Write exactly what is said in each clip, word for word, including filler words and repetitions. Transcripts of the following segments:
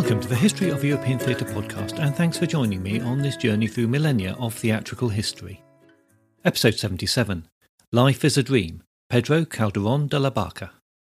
Welcome to the History of European Theatre podcast, and thanks for joining me on this journey through millennia of theatrical history. Episode seventy-seven, Life is a Dream, Pedro Calderón de la Barca.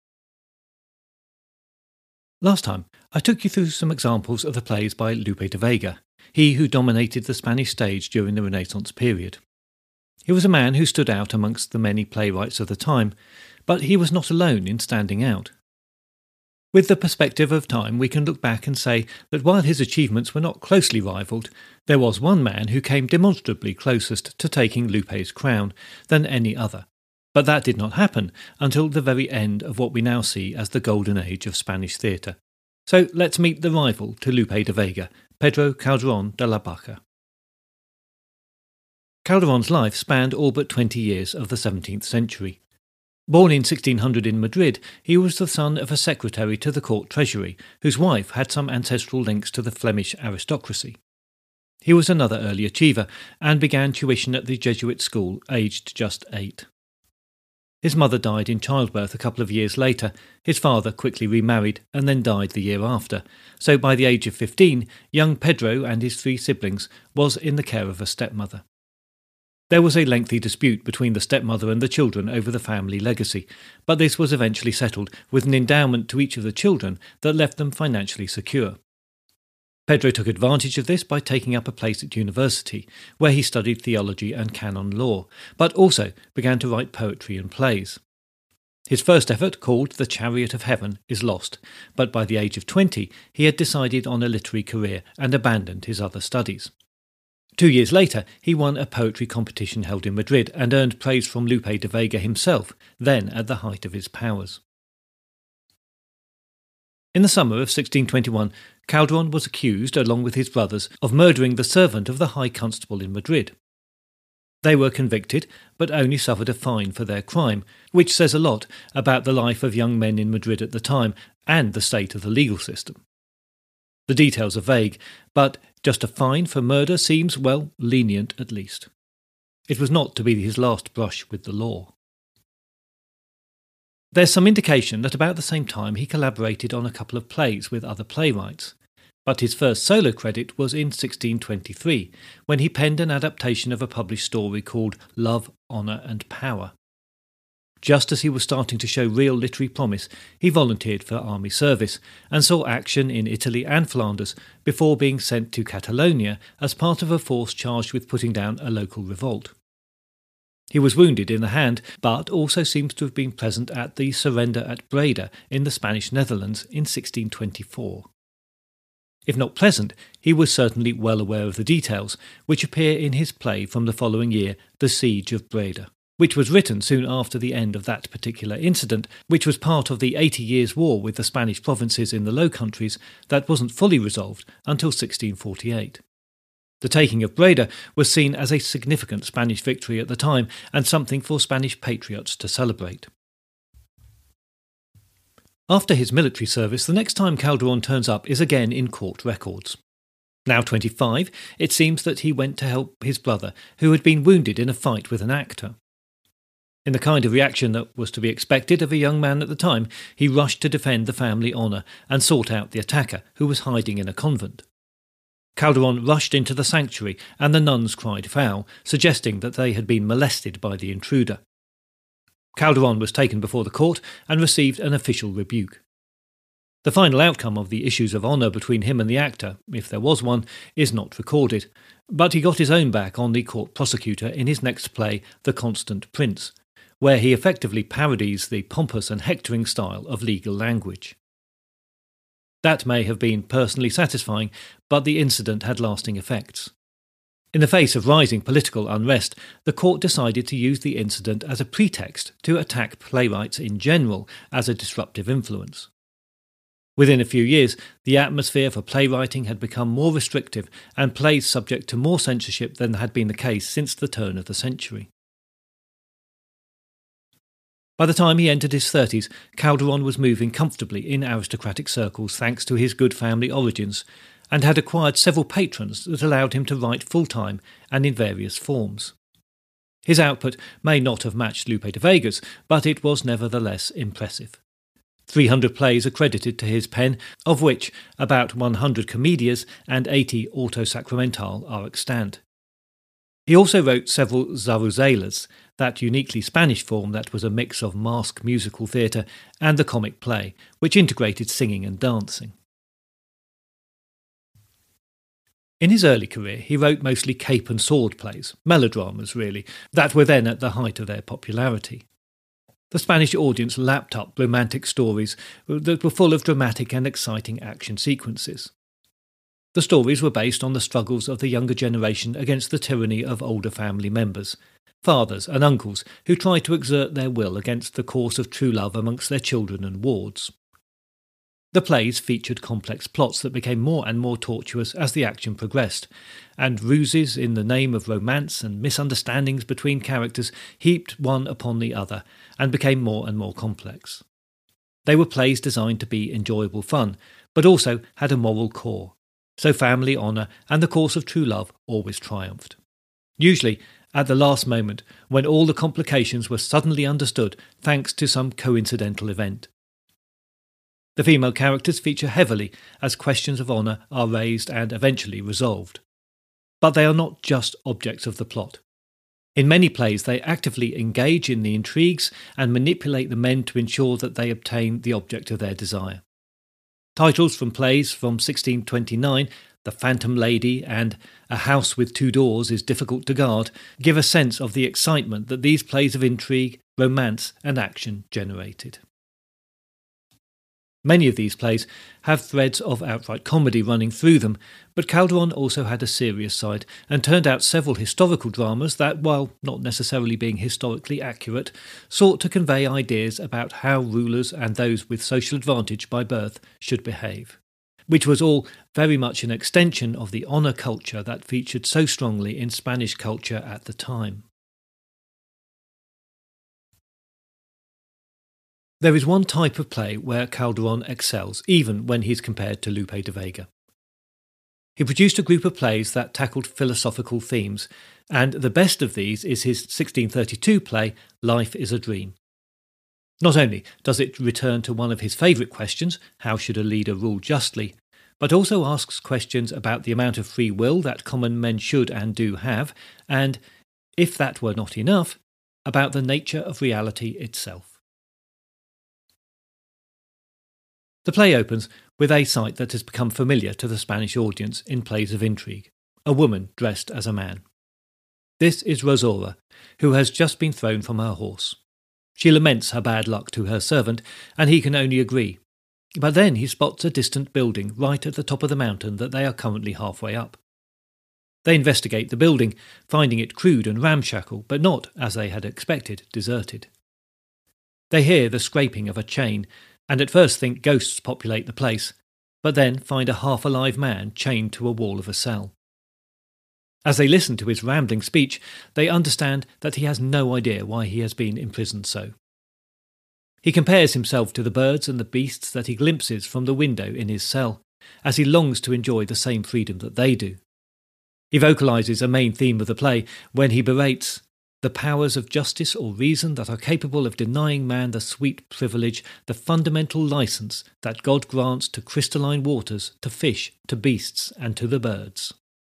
Last time, I took you through some examples of the plays by Lope de Vega, he who dominated the Spanish stage during the Renaissance period. He was a man who stood out amongst the many playwrights of the time, but he was not alone in standing out. With the perspective of time, we can look back and say that while his achievements were not closely rivalled, there was one man who came demonstrably closest to taking Lope's crown than any other. But that did not happen until the very end of what we now see as the golden age of Spanish theatre. So let's meet the rival to Lope de Vega, Pedro Calderón de la Barca. Calderón's life spanned all but twenty years of the seventeenth century. Born in sixteen hundred in Madrid, he was the son of a secretary to the court treasury, whose wife had some ancestral links to the Flemish aristocracy. He was another early achiever, and began tuition at the Jesuit school aged just eight. His mother died in childbirth a couple of years later, his father quickly remarried and then died the year after, so by the age of fifteen, young Pedro and his three siblings was in the care of a stepmother. There was a lengthy dispute between the stepmother and the children over the family legacy, but this was eventually settled with an endowment to each of the children that left them financially secure. Pedro took advantage of this by taking up a place at university, where he studied theology and canon law, but also began to write poetry and plays. His first effort, called The Chariot of Heaven, is lost, but by the age of twenty he had decided on a literary career and abandoned his other studies. Two years later, he won a poetry competition held in Madrid and earned praise from Lope de Vega himself, then at the height of his powers. In the summer of sixteen twenty-one, Calderón was accused, along with his brothers, of murdering the servant of the High Constable in Madrid. They were convicted, but only suffered a fine for their crime, which says a lot about the life of young men in Madrid at the time and the state of the legal system. The details are vague, but just a fine for murder seems, well, lenient at least. It was not to be his last brush with the law. There's some indication that about the same time he collaborated on a couple of plays with other playwrights, but his first solo credit was in sixteen twenty-three, when he penned an adaptation of a published story called Love, Honour and Power. Just as he was starting to show real literary promise, he volunteered for army service and saw action in Italy and Flanders before being sent to Catalonia as part of a force charged with putting down a local revolt. He was wounded in the hand, but also seems to have been present at the surrender at Breda in the Spanish Netherlands in sixteen twenty-four. If not present, he was certainly well aware of the details, which appear in his play from the following year, The Siege of Breda, which was written soon after the end of that particular incident, which was part of the Eighty Years' War with the Spanish provinces in the Low Countries that wasn't fully resolved until sixteen forty-eight. The taking of Breda was seen as a significant Spanish victory at the time and something for Spanish patriots to celebrate. After his military service, the next time Calderón turns up is again in court records. Now twenty-five, it seems that he went to help his brother, who had been wounded in a fight with an actor. In the kind of reaction that was to be expected of a young man at the time, he rushed to defend the family honour and sought out the attacker, who was hiding in a convent. Calderón rushed into the sanctuary and the nuns cried foul, suggesting that they had been molested by the intruder. Calderón was taken before the court and received an official rebuke. The final outcome of the issues of honour between him and the actor, if there was one, is not recorded, but he got his own back on the court prosecutor in his next play, The Constant Prince, where he effectively parodies the pompous and hectoring style of legal language. That may have been personally satisfying, but the incident had lasting effects. In the face of rising political unrest, the court decided to use the incident as a pretext to attack playwrights in general as a disruptive influence. Within a few years, the atmosphere for playwriting had become more restrictive and plays subject to more censorship than had been the case since the turn of the century. By the time he entered his thirties, Calderón was moving comfortably in aristocratic circles thanks to his good family origins, and had acquired several patrons that allowed him to write full-time and in various forms. His output may not have matched Lope de Vega's, but it was nevertheless impressive. three hundred plays are credited to his pen, of which about one hundred comedias and eighty auto sacramental are extant. He also wrote several zaruzelas, that uniquely Spanish form that was a mix of mask musical theatre and the comic play, which integrated singing and dancing. In his early career, he wrote mostly cape and sword plays, melodramas really, that were then at the height of their popularity. The Spanish audience lapped up romantic stories that were full of dramatic and exciting action sequences. The stories were based on the struggles of the younger generation against the tyranny of older family members, fathers and uncles who tried to exert their will against the course of true love amongst their children and wards. The plays featured complex plots that became more and more tortuous as the action progressed, and ruses in the name of romance and misunderstandings between characters heaped one upon the other and became more and more complex. They were plays designed to be enjoyable fun, but also had a moral core, so family honour and the course of true love always triumphed. Usually at the last moment, when all the complications were suddenly understood thanks to some coincidental event. The female characters feature heavily as questions of honour are raised and eventually resolved. But they are not just objects of the plot. In many plays they actively engage in the intrigues and manipulate the men to ensure that they obtain the object of their desire. Titles from plays from sixteen twenty-nine, The Phantom Lady and A House with Two Doors is Difficult to Guard, give a sense of the excitement that these plays of intrigue, romance and action generated. Many of these plays have threads of outright comedy running through them, but Calderon also had a serious side and turned out several historical dramas that, while not necessarily being historically accurate, sought to convey ideas about how rulers and those with social advantage by birth should behave, which was all very much an extension of the honour culture that featured so strongly in Spanish culture at the time. There is one type of play where Calderon excels, even when he is compared to Lope de Vega. He produced a group of plays that tackled philosophical themes, and the best of these is his sixteen thirty-two play, Life is a Dream. Not only does it return to one of his favourite questions, how should a leader rule justly, but also asks questions about the amount of free will that common men should and do have, and, if that were not enough, about the nature of reality itself. The play opens with a sight that has become familiar to the Spanish audience in plays of intrigue, a woman dressed as a man. This is Rosaura, who has just been thrown from her horse. She laments her bad luck to her servant, and he can only agree. But then he spots a distant building right at the top of the mountain that they are currently halfway up. They investigate the building, finding it crude and ramshackle, but not, as they had expected, deserted. They hear the scraping of a chain, and at first think ghosts populate the place, but then find a half-alive man chained to a wall of a cell. As they listen to his rambling speech, they understand that he has no idea why he has been imprisoned so. He compares himself to the birds and the beasts that he glimpses from the window in his cell, as he longs to enjoy the same freedom that they do. He vocalises a main theme of the play when he berates the powers of justice or reason that are capable of denying man the sweet privilege, the fundamental licence that God grants to crystalline waters, to fish, to beasts, and to the birds.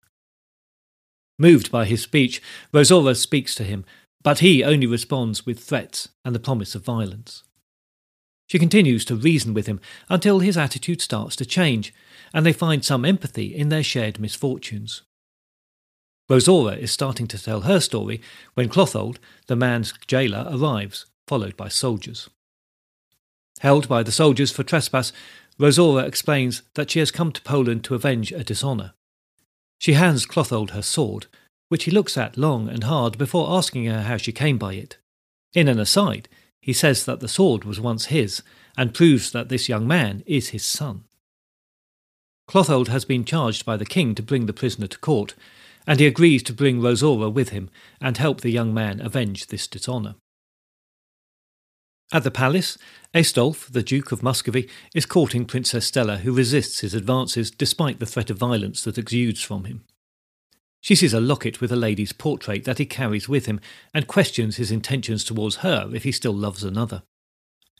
Moved by his speech, Rosaura speaks to him, but he only responds with threats and the promise of violence. She continues to reason with him until his attitude starts to change, and they find some empathy in their shared misfortunes. Rosaura is starting to tell her story when Clothold, the man's jailer, arrives, followed by soldiers. Held by the soldiers for trespass, Rosaura explains that she has come to Poland to avenge a dishonour. She hands Clothold her sword, which he looks at long and hard before asking her how she came by it. In an aside, he says that the sword was once his, and proves that this young man is his son. Clothold has been charged by the king to bring the prisoner to court, and he agrees to bring Rosaura with him and help the young man avenge this dishonour. At the palace, Aistulf, the Duke of Muscovy, is courting Princess Stella, who resists his advances despite the threat of violence that exudes from him. She sees a locket with a lady's portrait that he carries with him and questions his intentions towards her if he still loves another.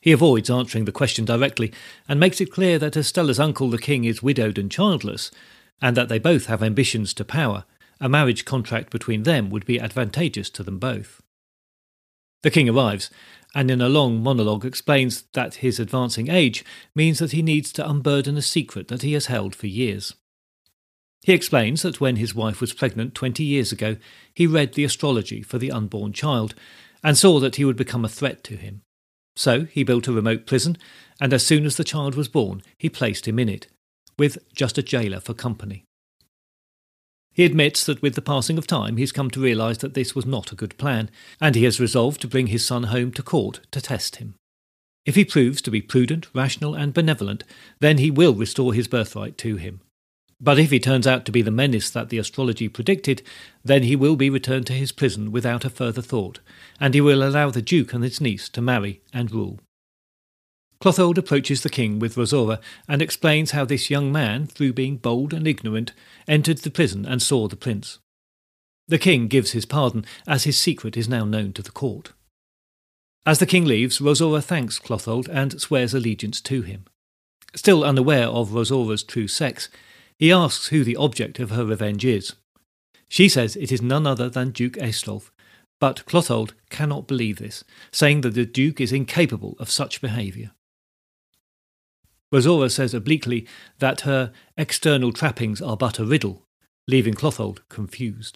He avoids answering the question directly and makes it clear that as Stella's uncle the king is widowed and childless, and that they both have ambitions to power, a marriage contract between them would be advantageous to them both. The king arrives, and in a long monologue explains that his advancing age means that he needs to unburden a secret that he has held for years. He explains that when his wife was pregnant twenty years ago, he read the astrology for the unborn child, and saw that he would become a threat to him. So he built a remote prison, and as soon as the child was born, he placed him in it, with just a jailer for company. He admits that with the passing of time he's come to realise that this was not a good plan, and he has resolved to bring his son home to court to test him. If he proves to be prudent, rational and benevolent, then he will restore his birthright to him. But if he turns out to be the menace that the astrology predicted, then he will be returned to his prison without a further thought, and he will allow the Duke and his niece to marry and rule. Clothold approaches the king with Rosora and explains how this young man, through being bold and ignorant, entered the prison and saw the prince. The king gives his pardon, as his secret is now known to the court. As the king leaves, Rosora thanks Clothold and swears allegiance to him. Still unaware of Rosora's true sex, he asks who the object of her revenge is. She says it is none other than Duke Aistulf, but Clothold cannot believe this, saying that the Duke is incapable of such behaviour. Rosora says obliquely that her external trappings are but a riddle, leaving Clothold confused.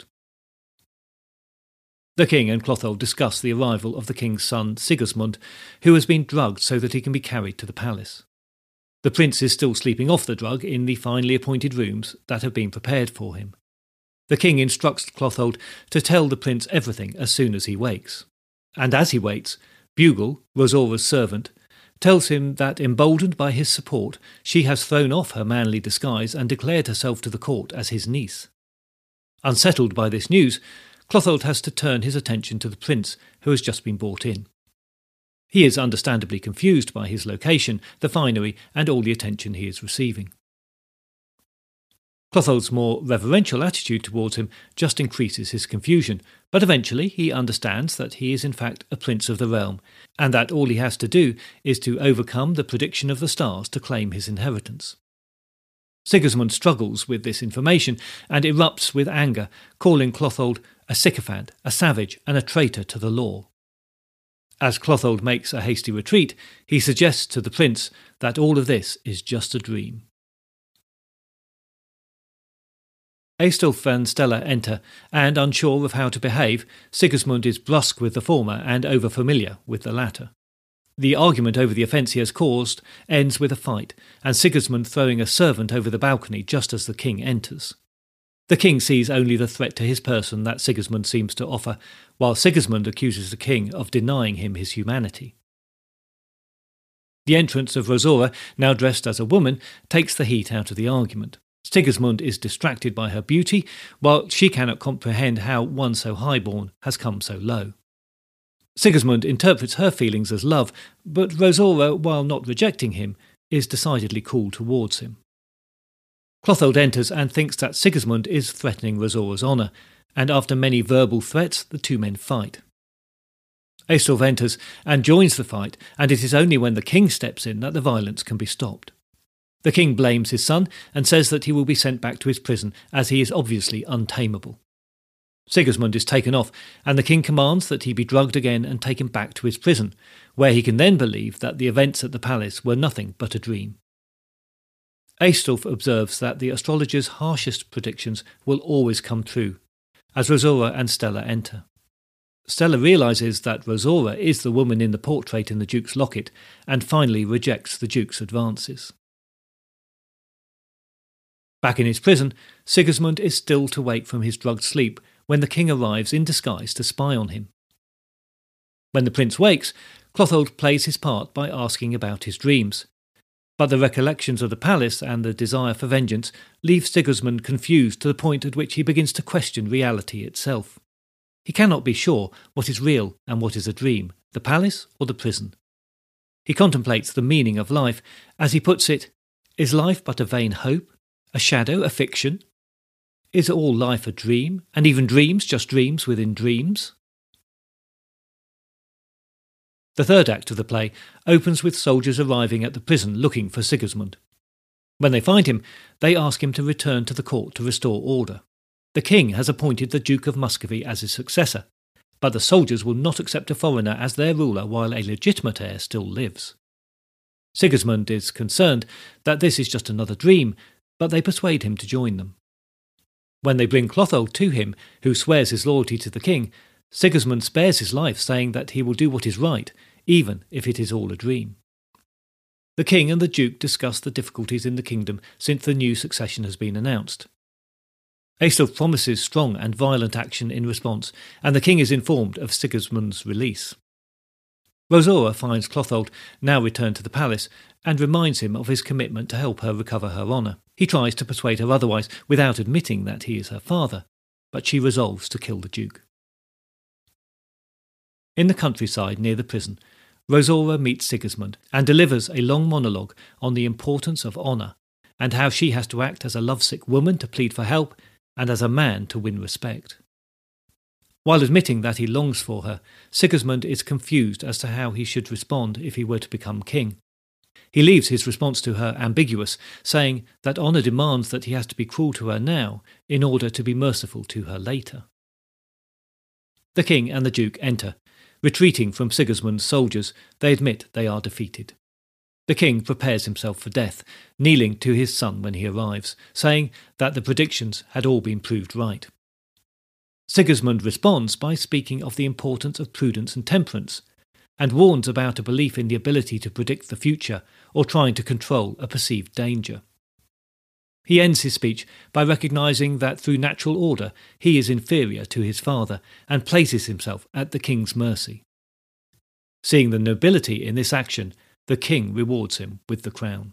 The king and Clothold discuss the arrival of the king's son Sigismund, who has been drugged so that he can be carried to the palace. The prince is still sleeping off the drug in the finely appointed rooms that have been prepared for him. The king instructs Clothold to tell the prince everything as soon as he wakes. And as he waits, Bugle, Rosora's servant, tells him that, emboldened by his support, she has thrown off her manly disguise and declared herself to the court as his niece. Unsettled by this news, Clothold has to turn his attention to the prince, who has just been brought in. He is understandably confused by his location, the finery, and all the attention he is receiving. Clothold's more reverential attitude towards him just increases his confusion, but eventually he understands that he is in fact a prince of the realm, and that all he has to do is to overcome the prediction of the stars to claim his inheritance. Sigismund struggles with this information and erupts with anger, calling Clothold a sycophant, a savage, and a traitor to the law. As Clothold makes a hasty retreat, he suggests to the prince that all of this is just a dream. Aistulf and Stella enter, and unsure of how to behave, Sigismund is brusque with the former and over-familiar with the latter. The argument over the offence he has caused ends with a fight, and Sigismund throwing a servant over the balcony just as the king enters. The king sees only the threat to his person that Sigismund seems to offer, while Sigismund accuses the king of denying him his humanity. The entrance of Rosora, now dressed as a woman, takes the heat out of the argument. Sigismund is distracted by her beauty, while she cannot comprehend how one so highborn has come so low. Sigismund interprets her feelings as love, but Rosora, while not rejecting him, is decidedly cool towards him. Clothold enters and thinks that Sigismund is threatening Rosora's honour, and after many verbal threats, the two men fight. Aistulf enters and joins the fight, and it is only when the king steps in that the violence can be stopped. The king blames his son and says that he will be sent back to his prison, as he is obviously untamable. Sigismund is taken off, and the king commands that he be drugged again and taken back to his prison, where he can then believe that the events at the palace were nothing but a dream. Aistulf observes that the astrologer's harshest predictions will always come true, as Rosora and Stella enter. Stella realises that Rosora is the woman in the portrait in the Duke's locket, and finally rejects the Duke's advances. Back in his prison, Sigismund is still to wake from his drugged sleep when the king arrives in disguise to spy on him. When the prince wakes, Clothold plays his part by asking about his dreams. But the recollections of the palace and the desire for vengeance leave Sigismund confused to the point at which he begins to question reality itself. He cannot be sure what is real and what is a dream, the palace or the prison. He contemplates the meaning of life. As he puts it, is life but a vain hope? A shadow, a fiction? Is all life a dream, and even dreams just dreams within dreams? The third act of the play opens with soldiers arriving at the prison looking for Sigismund. When they find him, they ask him to return to the court to restore order. The king has appointed the Duke of Muscovy as his successor, but the soldiers will not accept a foreigner as their ruler while a legitimate heir still lives. Sigismund is concerned that this is just another dream, but they persuade him to join them. When they bring Clothold to him, who swears his loyalty to the king, Sigismund spares his life, saying that he will do what is right, even if it is all a dream. The king and the duke discuss the difficulties in the kingdom since the new succession has been announced. Aistulf promises strong and violent action in response, and the king is informed of Sigismund's release. Rosora finds Clothold now returned to the palace and reminds him of his commitment to help her recover her honour. He tries to persuade her otherwise without admitting that he is her father, but she resolves to kill the duke. In the countryside near the prison, Rosora meets Sigismund and delivers a long monologue on the importance of honour and how she has to act as a lovesick woman to plead for help and as a man to win respect. While admitting that he longs for her, Sigismund is confused as to how he should respond if he were to become king. He leaves his response to her ambiguous, saying that honour demands that he has to be cruel to her now in order to be merciful to her later. The king and the duke enter. Retreating from Sigismund's soldiers, they admit they are defeated. The king prepares himself for death, kneeling to his son when he arrives, saying that the predictions had all been proved right. Sigismund responds by speaking of the importance of prudence and temperance, and warns about a belief in the ability to predict the future or trying to control a perceived danger. He ends his speech by recognising that through natural order he is inferior to his father and places himself at the king's mercy. Seeing the nobility in this action, the king rewards him with the crown.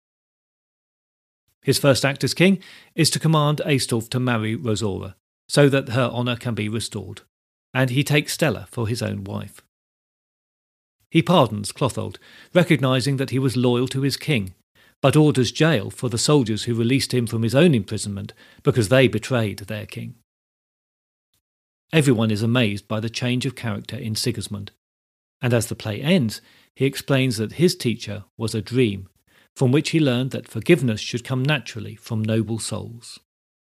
His first act as king is to command Aistulf to marry Rosora, so that her honour can be restored, and he takes Stella for his own wife. He pardons Clothold, recognising that he was loyal to his king, but orders jail for the soldiers who released him from his own imprisonment because they betrayed their king. Everyone is amazed by the change of character in Sigismund, and as the play ends, he explains that his teacher was a dream, from which he learned that forgiveness should come naturally from noble souls.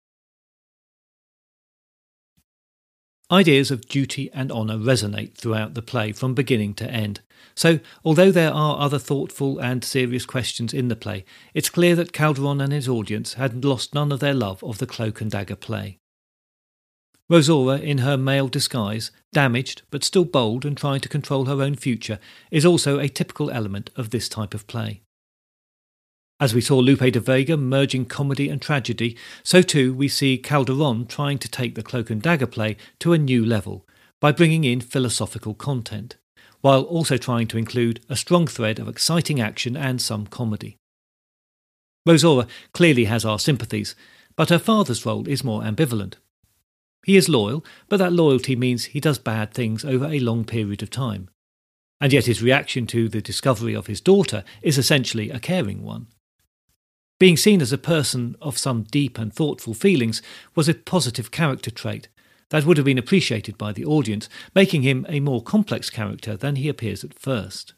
Ideas of duty and honour resonate throughout the play from beginning to end, so although there are other thoughtful and serious questions in the play, it's clear that Calderon and his audience had lost none of their love of the Cloak and Dagger play. Rosora, in her male disguise, damaged but still bold and trying to control her own future, is also a typical element of this type of play. As we saw Lope de Vega merging comedy and tragedy, so too we see Calderon trying to take the Cloak and Dagger play to a new level by bringing in philosophical content, while also trying to include a strong thread of exciting action and some comedy. Rosora clearly has our sympathies, but her father's role is more ambivalent. He is loyal, but that loyalty means he does bad things over a long period of time. And yet his reaction to the discovery of his daughter is essentially a caring one. Being seen as a person of some deep and thoughtful feelings was a positive character trait that would have been appreciated by the audience, making him a more complex character than he appears at first.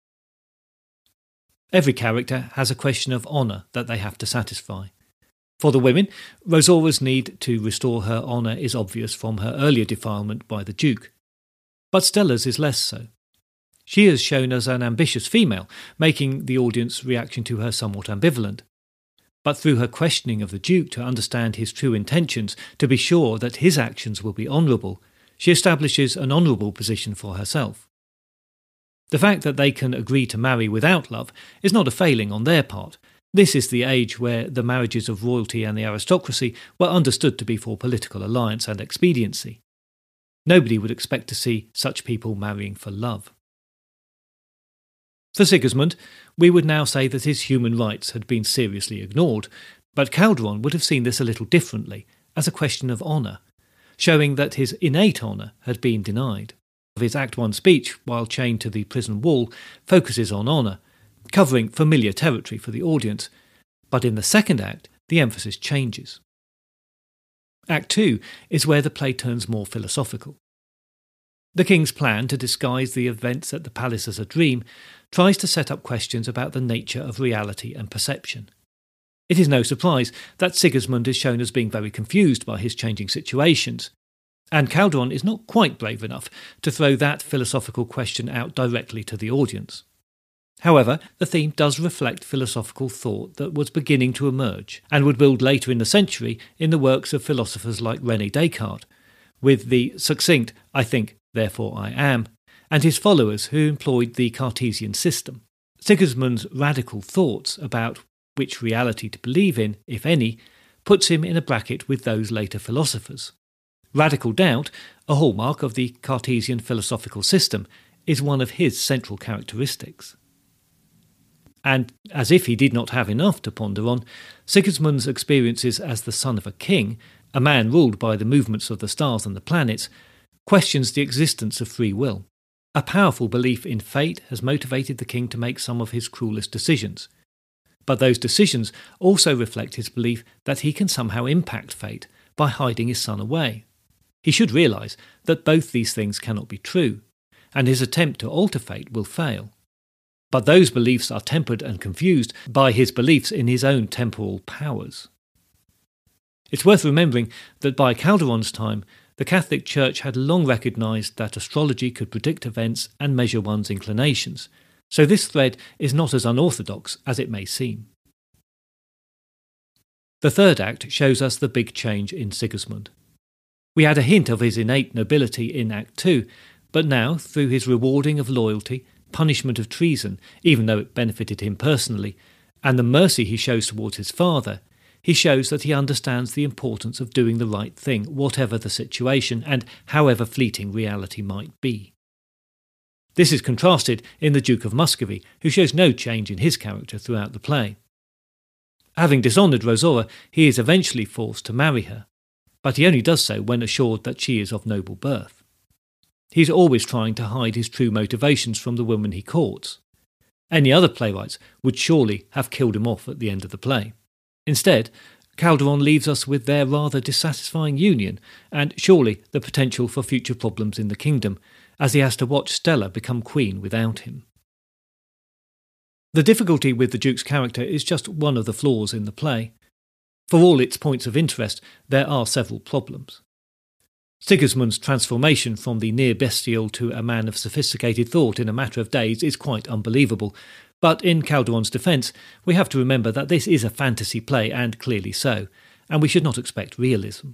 Every character has a question of honour that they have to satisfy. For the women, Rosora's need to restore her honour is obvious from her earlier defilement by the Duke. But Stella's is less so. She is shown as an ambitious female, making the audience reaction to her somewhat ambivalent. But through her questioning of the Duke to understand his true intentions, to be sure that his actions will be honourable, she establishes an honourable position for herself. The fact that they can agree to marry without love is not a failing on their part. This is the age where the marriages of royalty and the aristocracy were understood to be for political alliance and expediency. Nobody would expect to see such people marrying for love. For Sigismund, we would now say that his human rights had been seriously ignored, but Calderon would have seen this a little differently, as a question of honour, showing that his innate honour had been denied. His Act one speech, while chained to the prison wall, focuses on honour, covering familiar territory for the audience, but in the second act the emphasis changes. Act two is where the play turns more philosophical. The king's plan to disguise the events at the palace as a dream tries to set up questions about the nature of reality and perception. It is no surprise that Sigismund is shown as being very confused by his changing situations, and Calderon is not quite brave enough to throw that philosophical question out directly to the audience. However, the theme does reflect philosophical thought that was beginning to emerge and would build later in the century in the works of philosophers like René Descartes, with the succinct "I think, therefore I am," and his followers who employed the Cartesian system. Sigismund's radical thoughts about which reality to believe in, if any, puts him in a bracket with those later philosophers. Radical doubt, a hallmark of the Cartesian philosophical system, is one of his central characteristics. And as if he did not have enough to ponder on, Sigismund's experiences as the son of a king, a man ruled by the movements of the stars and the planets, questions the existence of free will. A powerful belief in fate has motivated the king to make some of his cruelest decisions. But those decisions also reflect his belief that he can somehow impact fate by hiding his son away. He should realise that both these things cannot be true, and his attempt to alter fate will fail. But those beliefs are tempered and confused by his beliefs in his own temporal powers. It's worth remembering that by Calderon's time, the Catholic Church had long recognised that astrology could predict events and measure one's inclinations, so this thread is not as unorthodox as it may seem. The third act shows us the big change in Sigismund. We had a hint of his innate nobility in Act two, but now, through his rewarding of loyalty, punishment of treason, even though it benefited him personally, and the mercy he shows towards his father, he shows that he understands the importance of doing the right thing, whatever the situation and however fleeting reality might be. This is contrasted in the Duke of Muscovy, who shows no change in his character throughout the play. Having dishonoured Rosora, he is eventually forced to marry her, but he only does so when assured that she is of noble birth. He's always trying to hide his true motivations from the woman he courts. Any other playwrights would surely have killed him off at the end of the play. Instead, Calderon leaves us with their rather dissatisfying union, and surely the potential for future problems in the kingdom, as he has to watch Stella become queen without him. The difficulty with the Duke's character is just one of the flaws in the play. For all its points of interest, there are several problems. Sigismund's transformation from the near bestial to a man of sophisticated thought in a matter of days is quite unbelievable, but in Calderon's defence, we have to remember that this is a fantasy play, and clearly so, and we should not expect realism.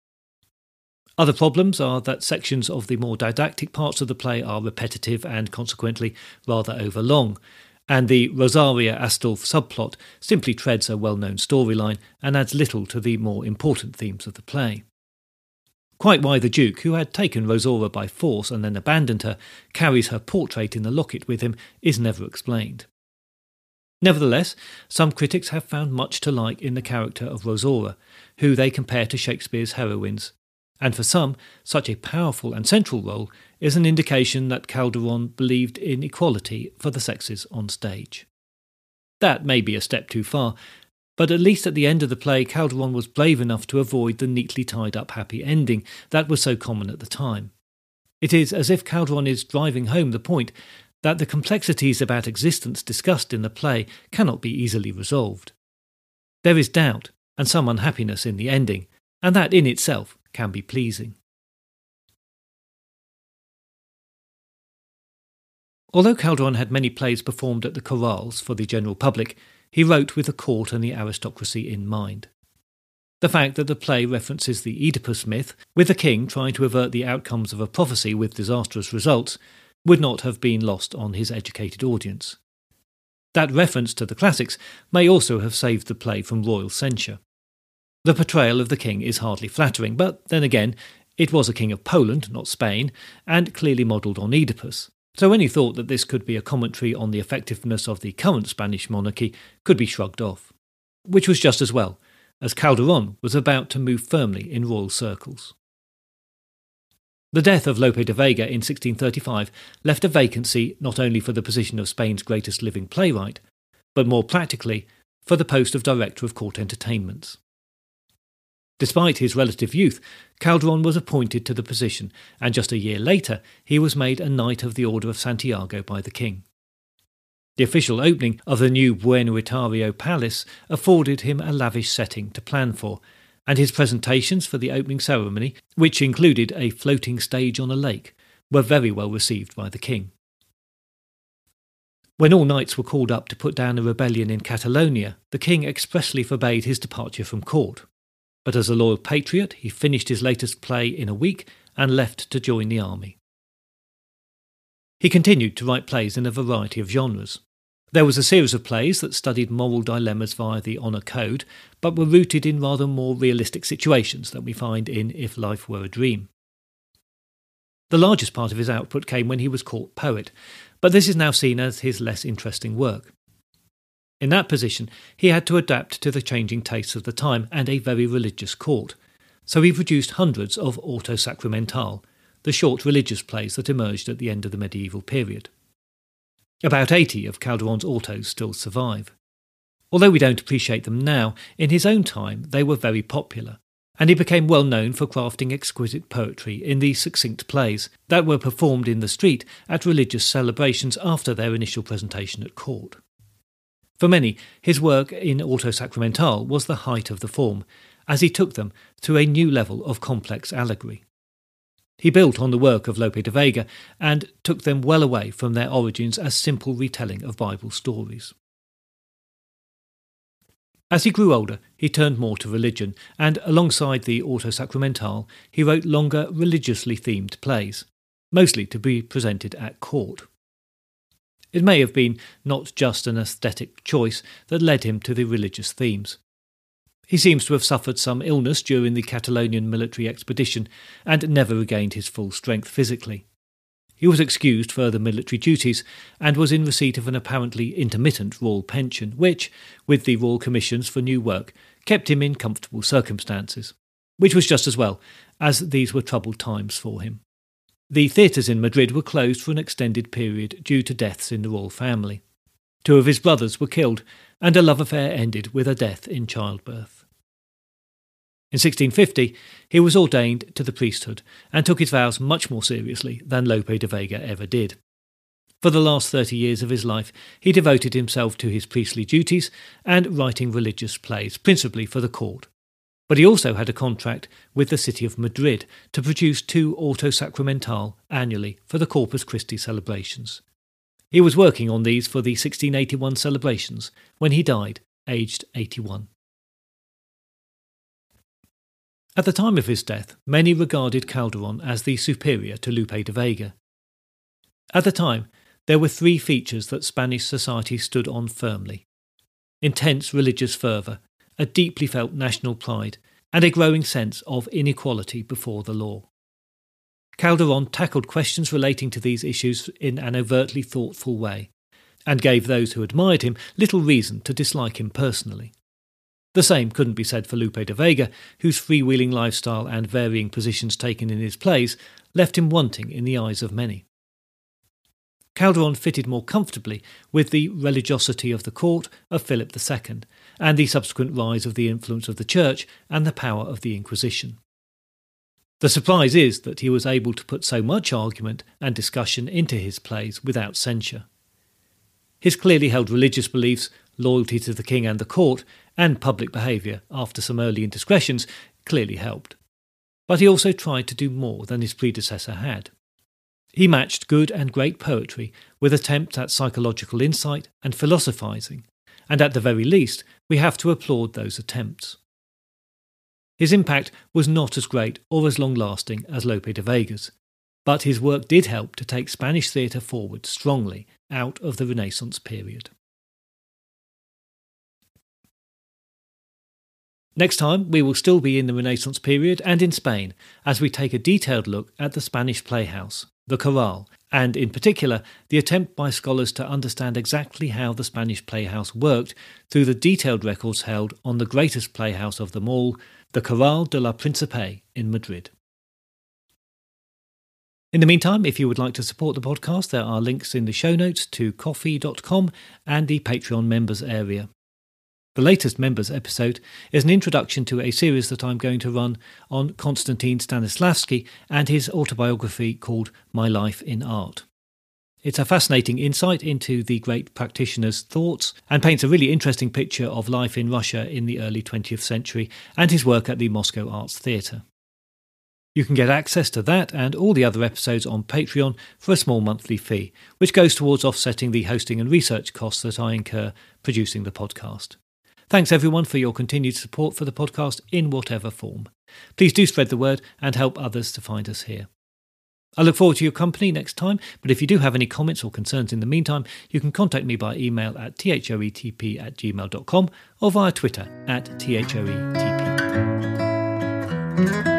Other problems are that sections of the more didactic parts of the play are repetitive and consequently rather overlong, and the Rosaria Astolf subplot simply treads a well-known storyline and adds little to the more important themes of the play. Quite why the Duke, who had taken Rosora by force and then abandoned her, carries her portrait in the locket with him is never explained. Nevertheless, some critics have found much to like in the character of Rosora, who they compare to Shakespeare's heroines, and for some, such a powerful and central role is an indication that Calderon believed in equality for the sexes on stage. That may be a step too far, but at least at the end of the play Calderon was brave enough to avoid the neatly tied-up happy ending that was so common at the time. It is as if Calderon is driving home the point that the complexities about existence discussed in the play cannot be easily resolved. There is doubt and some unhappiness in the ending, and that in itself can be pleasing. Although Calderon had many plays performed at the chorales for the general public, he wrote with the court and the aristocracy in mind. The fact that the play references the Oedipus myth, with the king trying to avert the outcomes of a prophecy with disastrous results, would not have been lost on his educated audience. That reference to the classics may also have saved the play from royal censure. The portrayal of the king is hardly flattering, but then again, it was a king of Poland, not Spain, and clearly modelled on Oedipus, so any thought that this could be a commentary on the effectiveness of the current Spanish monarchy could be shrugged off. Which was just as well, as Calderon was about to move firmly in royal circles. The death of Lope de Vega in sixteen thirty-five left a vacancy not only for the position of Spain's greatest living playwright, but more practically for the post of director of court entertainments. Despite his relative youth, Calderón was appointed to the position, and just a year later he was made a Knight of the Order of Santiago by the king. The official opening of the new Buenaitario Palace afforded him a lavish setting to plan for, and his presentations for the opening ceremony, which included a floating stage on a lake, were very well received by the king. When all knights were called up to put down a rebellion in Catalonia, the king expressly forbade his departure from court. But as a loyal patriot, he finished his latest play in a week and left to join the army. He continued to write plays in a variety of genres. There was a series of plays that studied moral dilemmas via the honour code, but were rooted in rather more realistic situations than we find in If Life Were a Dream. The largest part of his output came when he was court poet, but this is now seen as his less interesting work. In that position, he had to adapt to the changing tastes of the time and a very religious court, so he produced hundreds of auto sacramental, the short religious plays that emerged at the end of the medieval period. About eighty of Calderón's autos still survive. Although we don't appreciate them now, in his own time they were very popular, and he became well known for crafting exquisite poetry in these succinct plays that were performed in the street at religious celebrations after their initial presentation at court. For many, his work in auto sacramental was the height of the form, as he took them to a new level of complex allegory. He built on the work of Lope de Vega and took them well away from their origins as simple retelling of Bible stories. As he grew older, he turned more to religion, and alongside the auto sacramental, he wrote longer, religiously themed plays, mostly to be presented at court. It may have been not just an aesthetic choice that led him to the religious themes. He seems to have suffered some illness during the Catalonian military expedition and never regained his full strength physically. He was excused further military duties and was in receipt of an apparently intermittent royal pension, which, with the royal commissions for new work, kept him in comfortable circumstances, which was just as well, as these were troubled times for him. The theatres in Madrid were closed for an extended period due to deaths in the royal family. Two of his brothers were killed, and a love affair ended with a death in childbirth. In sixteen fifty, he was ordained to the priesthood and took his vows much more seriously than Lope de Vega ever did. For the last thirty years of his life, he devoted himself to his priestly duties and writing religious plays, principally for the court. But he also had a contract with the city of Madrid to produce two auto sacramental annually for the Corpus Christi celebrations. He was working on these for the sixteen eighty-one celebrations when he died, aged eighty-one. At the time of his death, many regarded Calderón as the superior to Lope de Vega. At the time, there were three features that Spanish society stood on firmly: intense religious fervour, a deeply felt national pride, and a growing sense of inequality before the law. Calderón tackled questions relating to these issues in an overtly thoughtful way, and gave those who admired him little reason to dislike him personally. The same couldn't be said for Lope de Vega, whose freewheeling lifestyle and varying positions taken in his plays left him wanting in the eyes of many. Calderón fitted more comfortably with the religiosity of the court of Philip the Second, and the subsequent rise of the influence of the Church and the power of the Inquisition. The surprise is that he was able to put so much argument and discussion into his plays without censure. His clearly held religious beliefs, loyalty to the king and the court, and public behaviour after some early indiscretions clearly helped. But he also tried to do more than his predecessor had. He matched good and great poetry with attempts at psychological insight and philosophising, and at the very least we have to applaud those attempts. His impact was not as great or as long-lasting as Lope de Vega's, but his work did help to take Spanish theatre forward strongly out of the Renaissance period. Next time, we will still be in the Renaissance period and in Spain, as we take a detailed look at the Spanish playhouse, the chorale, and in particular, the attempt by scholars to understand exactly how the Spanish playhouse worked through the detailed records held on the greatest playhouse of them all, the Corral de la Príncipe in Madrid. In the meantime, if you would like to support the podcast, there are links in the show notes to ko fi dot com and the Patreon members area. The latest members episode is an introduction to a series that I'm going to run on Konstantin Stanislavski and his autobiography called My Life in Art. It's a fascinating insight into the great practitioner's thoughts and paints a really interesting picture of life in Russia in the early twentieth century and his work at the Moscow Arts Theatre. You can get access to that and all the other episodes on Patreon for a small monthly fee, which goes towards offsetting the hosting and research costs that I incur producing the podcast. Thanks everyone for your continued support for the podcast in whatever form. Please do spread the word and help others to find us here. I look forward to your company next time, but if you do have any comments or concerns in the meantime, you can contact me by email at thoetp at gmail dot com or via Twitter at thoetp.